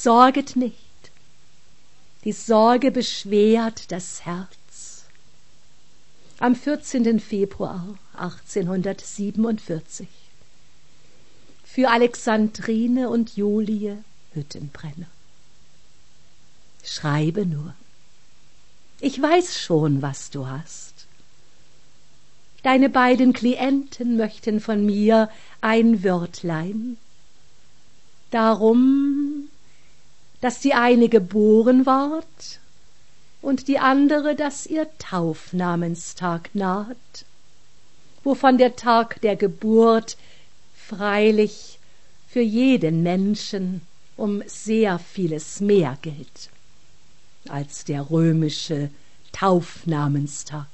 sorget nicht. Die Sorge beschwert das Herz. Am 14. Februar 1847. Für Alexandrine und Julie Hüttenbrenner. Schreibe nur. Ich weiß schon, was du hast. Deine beiden Klienten möchten von mir ein Wörtlein. Darum, dass die eine geboren ward und die andere, dass ihr Taufnamenstag naht, wovon der Tag der Geburt freilich für jeden Menschen um sehr vieles mehr gilt als der römische Taufnamenstag.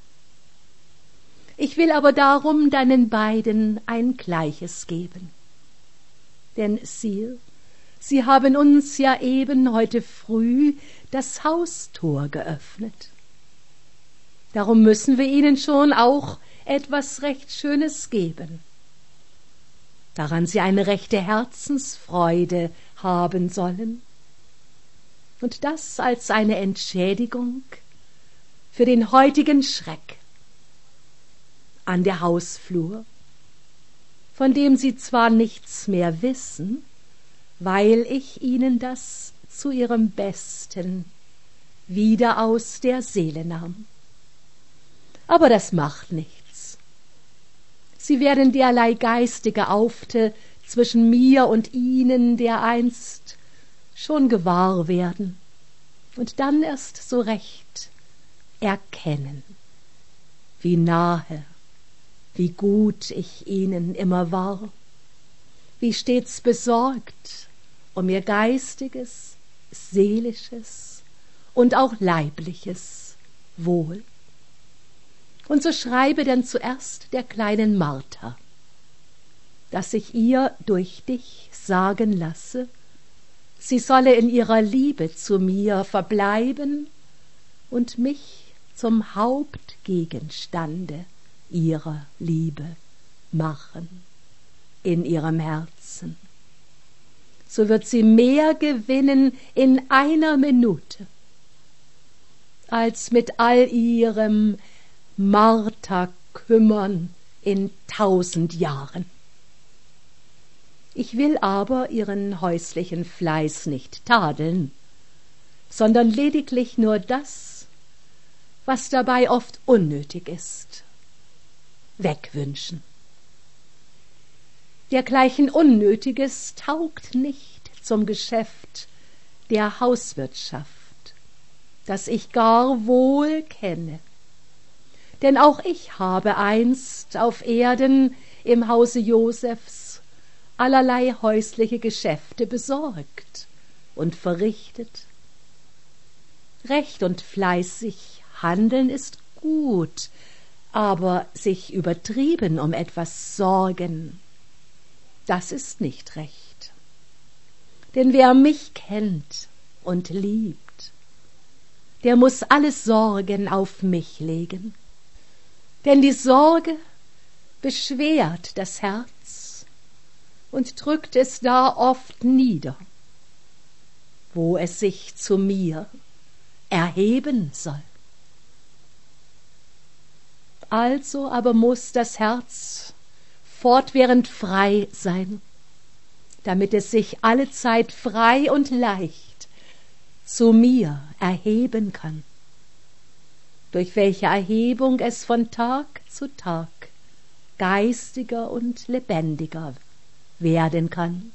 Ich will aber darum deinen beiden ein Gleiches geben. Denn siehe, sie haben uns ja eben heute früh das Haustor geöffnet. Darum müssen wir ihnen schon auch etwas recht Schönes geben, daran sie eine rechte Herzensfreude haben sollen. Und das als eine Entschädigung für den heutigen Schreck an der Hausflur, von dem sie zwar nichts mehr wissen, weil ich ihnen das zu ihrem Besten wieder aus der Seele nahm. Aber das macht nichts. Sie werden derlei geistige Aufte zwischen mir und ihnen dereinst schon gewahr werden und dann erst so recht erkennen, wie nahe, wie gut ich ihnen immer war, wie stets besorgt um ihr geistiges, seelisches und auch leibliches Wohl. Und so schreibe denn zuerst der kleinen Martha, dass ich ihr durch dich sagen lasse, sie solle in ihrer Liebe zu mir verbleiben und mich zum Hauptgegenstande ihrer Liebe machen in ihrem Herzen. So wird sie mehr gewinnen in einer Minute, als mit all ihrem Marterkümmern in 1000 Jahren. Ich will aber ihren häuslichen Fleiß nicht tadeln, sondern lediglich nur das, was dabei oft unnötig ist, wegwünschen. Dergleichen Unnötiges taugt nicht zum Geschäft der Hauswirtschaft, das ich gar wohl kenne. Denn auch ich habe einst auf Erden im Hause Josephs allerlei häusliche Geschäfte besorgt und verrichtet. Recht und fleißig handeln ist gut, aber sich übertrieben um etwas sorgen, das ist nicht recht. Denn wer mich kennt und liebt, der muß alle Sorgen auf mich legen. Denn die Sorge beschwert das Herz und drückt es da oft nieder, wo es sich zu mir erheben soll. Also aber muß das Herz fortwährend frei sein, damit es sich allezeit frei und leicht zu mir erheben kann, durch welche Erhebung es von Tag zu Tag geistiger und lebendiger werden kann.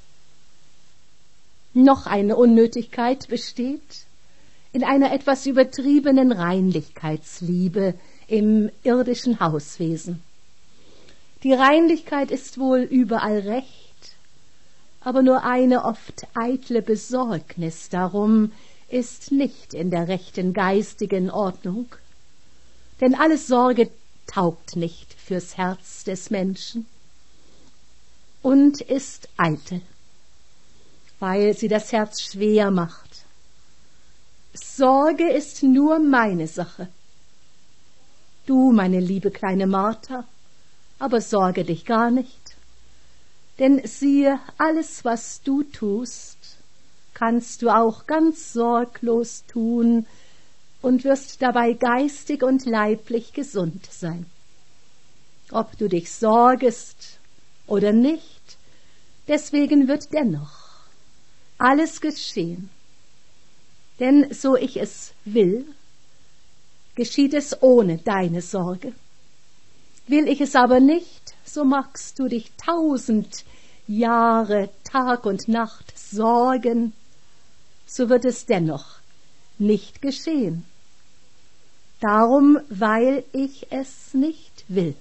Noch eine Unnötigkeit besteht in einer etwas übertriebenen Reinlichkeitsliebe im irdischen Hauswesen. Die Reinlichkeit ist wohl überall recht, aber nur eine oft eitle Besorgnis darum ist nicht in der rechten geistigen Ordnung, denn alle Sorge taugt nicht fürs Herz des Menschen und ist eitel, weil sie das Herz schwer macht. Sorge ist nur meine Sache. Du, meine liebe kleine Martha, aber sorge dich gar nicht, denn siehe, alles, was du tust, kannst du auch ganz sorglos tun und wirst dabei geistig und leiblich gesund sein. Ob du dich sorgest oder nicht, deswegen wird dennoch alles geschehen. Denn so ich es will, geschieht es ohne deine Sorge. Will ich es aber nicht, so magst du dich 1000 Jahre, Tag und Nacht sorgen, so wird es dennoch nicht geschehen. Darum, weil ich es nicht will.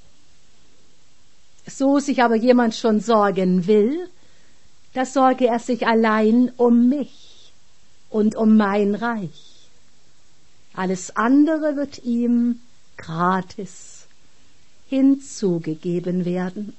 So sich aber jemand schon sorgen will, da sorge er sich allein um mich und um mein Reich. Alles andere wird ihm gratis hinzugegeben werden.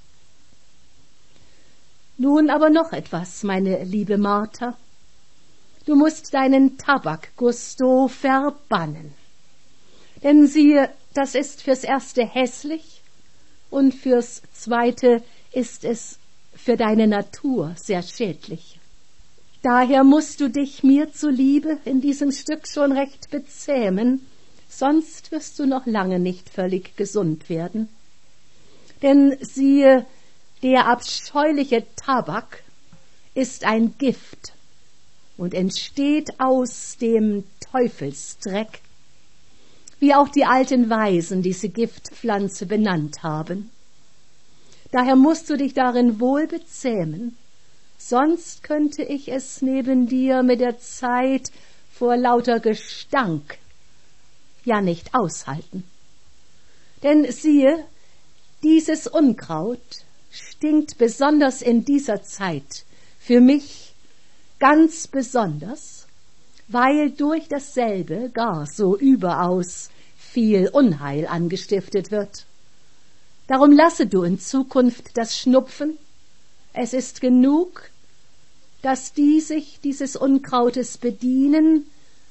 Nun aber noch etwas, meine liebe Martha. Du musst deinen Tabak-Gusto verbannen. Denn siehe, das ist fürs Erste hässlich und fürs Zweite ist es für deine Natur sehr schädlich. Daher musst du dich mir zuliebe in diesem Stück schon recht bezähmen, sonst wirst du noch lange nicht völlig gesund werden. Denn siehe, der abscheuliche Tabak ist ein Gift und entsteht aus dem Teufelsdreck, wie auch die alten Weisen diese Giftpflanze benannt haben. Daher musst du dich darin wohl bezähmen, sonst könnte ich es neben dir mit der Zeit vor lauter Gestank ja nicht aushalten. Denn siehe, dieses Unkraut stinkt besonders in dieser Zeit für mich ganz besonders, weil durch dasselbe gar so überaus viel Unheil angestiftet wird. Darum lasse du in Zukunft das Schnupfen. Es ist genug, dass die sich dieses Unkrautes bedienen,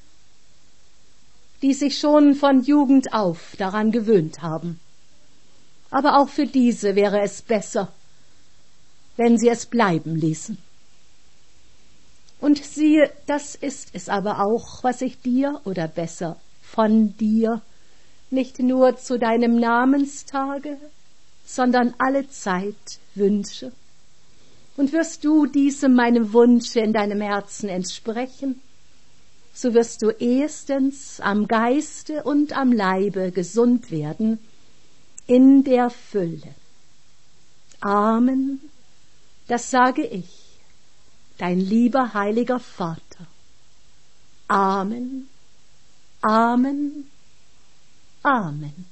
die sich schon von Jugend auf daran gewöhnt haben. Aber auch für diese wäre es besser, wenn sie es bleiben ließen. Und siehe, das ist es aber auch, was ich dir, oder besser von dir, nicht nur zu deinem Namenstage, sondern alle Zeit wünsche. Und wirst du diesem meinem Wunsche in deinem Herzen entsprechen, so wirst du erstens am Geiste und am Leibe gesund werden, in der Fülle. Amen, das sage ich, dein lieber heiliger Vater. Amen, Amen, Amen.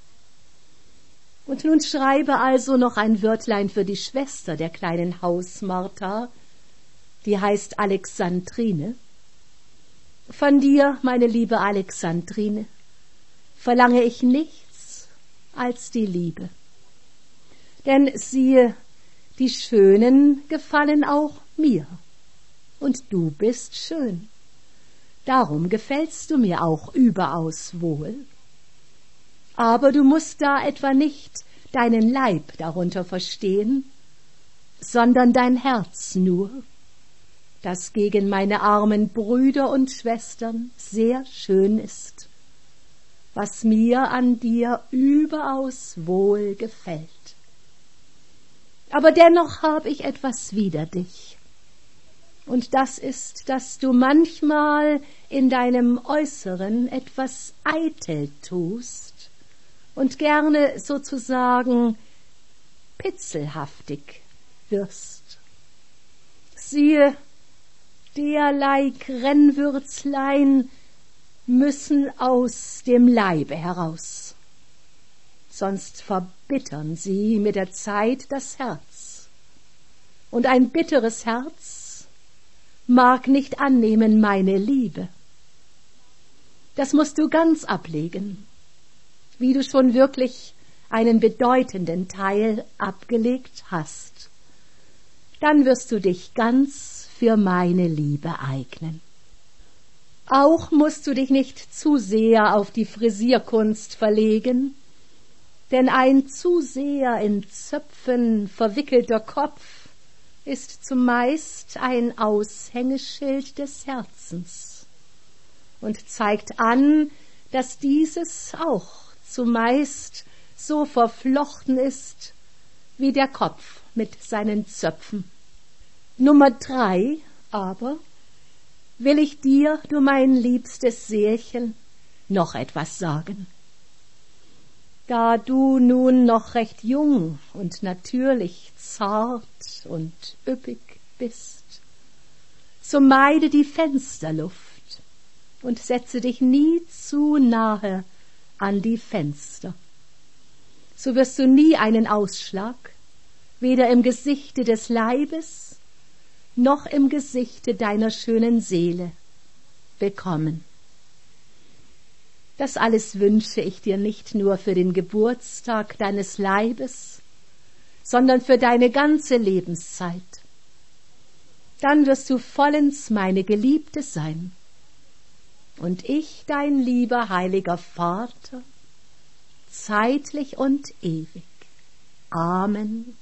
Und nun schreibe also noch ein Wörtlein für die Schwester der kleinen Hausmartha, die heißt Alexandrine. Von dir, meine liebe Alexandrine, verlange ich nichts als die Liebe. Denn siehe, die Schönen gefallen auch mir, und du bist schön. Darum gefällst du mir auch überaus wohl. Aber du musst da etwa nicht deinen Leib darunter verstehen, sondern dein Herz nur, das gegen meine armen Brüder und Schwestern sehr schön ist, was mir an dir überaus wohl gefällt. Aber dennoch hab ich etwas wider dich, und das ist, dass du manchmal in deinem Äußeren etwas eitel tust und gerne sozusagen pitzelhaftig wirst. Siehe, derlei Krennwürzlein müssen aus dem Leibe heraus, sonst verbittern sie mit der Zeit das Herz. Und ein bitteres Herz mag nicht annehmen meine Liebe. Das musst du ganz ablegen, wie du schon wirklich einen bedeutenden Teil abgelegt hast. Dann wirst du dich ganz für meine Liebe eignen. Auch musst du dich nicht zu sehr auf die Frisierkunst verlegen, denn ein zu sehr in Zöpfen verwickelter Kopf ist zumeist ein Aushängeschild des Herzens und zeigt an, dass dieses auch zumeist so verflochten ist wie der Kopf mit seinen Zöpfen. Nummer 3 aber will ich dir, du mein liebstes Seelchen, noch etwas sagen. Da du nun noch recht jung und natürlich zart und üppig bist, so meide die Fensterluft und setze dich nie zu nahe an die Fenster. So wirst du nie einen Ausschlag, weder im Gesichte des Leibes noch im Gesichte deiner schönen Seele bekommen. Das alles wünsche ich dir nicht nur für den Geburtstag deines Leibes, sondern für deine ganze Lebenszeit. Dann wirst du vollends meine Geliebte sein und ich dein lieber heiliger Vater, zeitlich und ewig. Amen.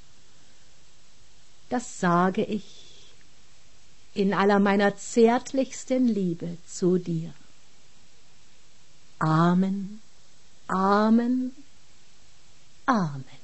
Das sage ich in aller meiner zärtlichsten Liebe zu dir. Amen, Amen, Amen.